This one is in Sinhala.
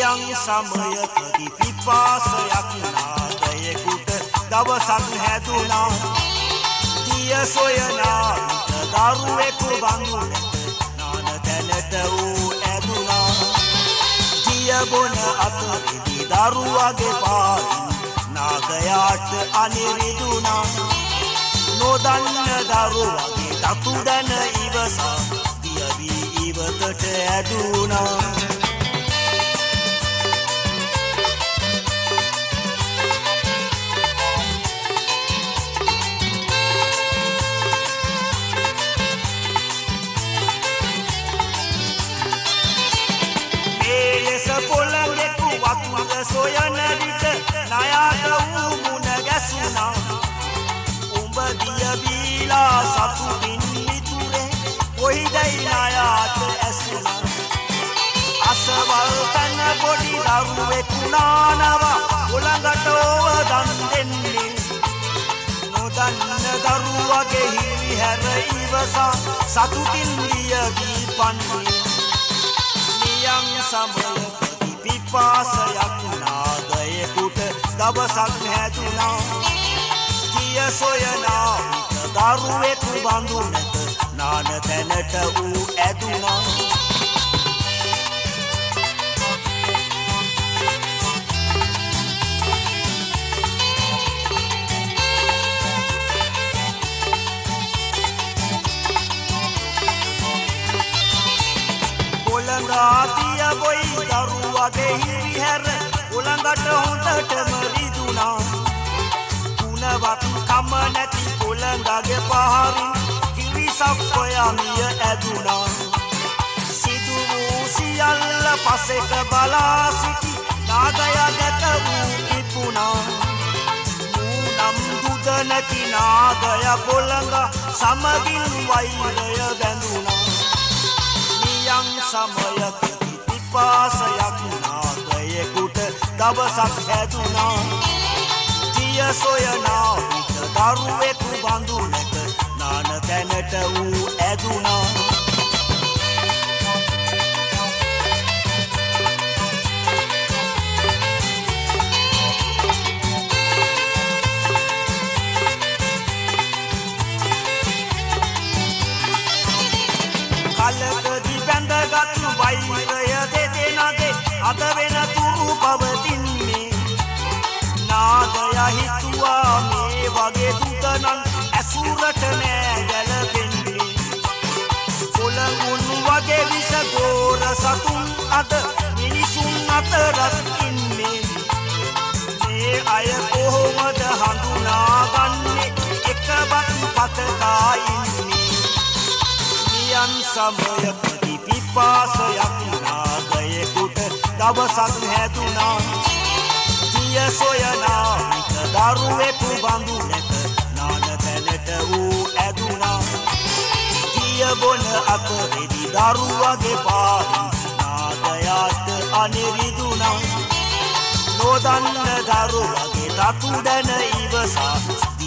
නියං සමයකදී පිපාසයක් නාදයෙකුට දවසක් හැදුනා. දිය සොයනා දරුවෙකු බඳු නාන තැනට ඌ ඇදුනා. දිය බොන අතරේදී දරුවගේ පාරින් නාගයාට අනිරිදුනා. නොදන්න දරුවගේ තතු දැන ඉවසා දිය වී ඉවතට ඇදුනා. පොළගෙකු වතුර සොයන විට නයාට වූ මුණ ගැසුණා. උඹ දිය බීලා සතුටින් මිතුරේ කොයිදයි නයාට ඇසුණා. අසවල් තැන පොඩි දරුවෙකු නානවා උළඟට ඕව දන් දෙන්නේ. නොදන්න දරුවගේ හිරිහැර ඉවසා සතුටින් දිය බී පන්නේ. නියං සමයකදී පිපාසයක් නාදයෙකුට දවසක් හැදුනා. දිය සොයනා විට දරුවෙකු බඳු නැත නාන තැනට ඌ ඇදුනා. උළඟාතිය බොයි දරුවගේ හිරිහැර උළඟට හොඳටම රිදුනා. ගුණවත් කම නැති උළඟගේ පහරින් කිරිසප්පයා මිය ඇදුනා. සිදු වූ සියල්ල පසෙක බලා සිටි නාගයා ගැට වූ කිපුණා. මූනම් දුද නැති නාගයා පොළඟ සමගින් වෛරය බැඳුණා. නියං සමයකදී පිපාසයක් නාගයෙකුට දවසක් හැදුනා. දිය සොයනා විට දරුවෙකු බඳු නැත නාන තැනට ඌ ඇදුනා. කලකදී බැඳගත් වෛරය දෙදෙනාගේ අද වෙන තුරු පවතින්නේ. නාගයා හිතුවා මේ වගේ දුතනන් ඇසුරට නෑ ගැලපෙන්නේ. පොළඟුන් වගේ විස ගෝර සතුන් අද මිනිසුන් අතරත් ඉන්නේ. මේ අය කොහොමද හඳුනාගන්නේ එකවත් පතකා ඉන්නේ. නියං සමයකදී පිපාසයක් නාගයෙකුට දවසක් හැදුනා. දිය සොයනා විට දරුවෙකු බඳු නැත නාන තැනට ඌ ඇදුනා. දිය බොන අතරේදී දරුවගේ පාරින් නාගයාට අනිරිදුනා. නොදන්න දරුවගේ තතු දැන ඉවසා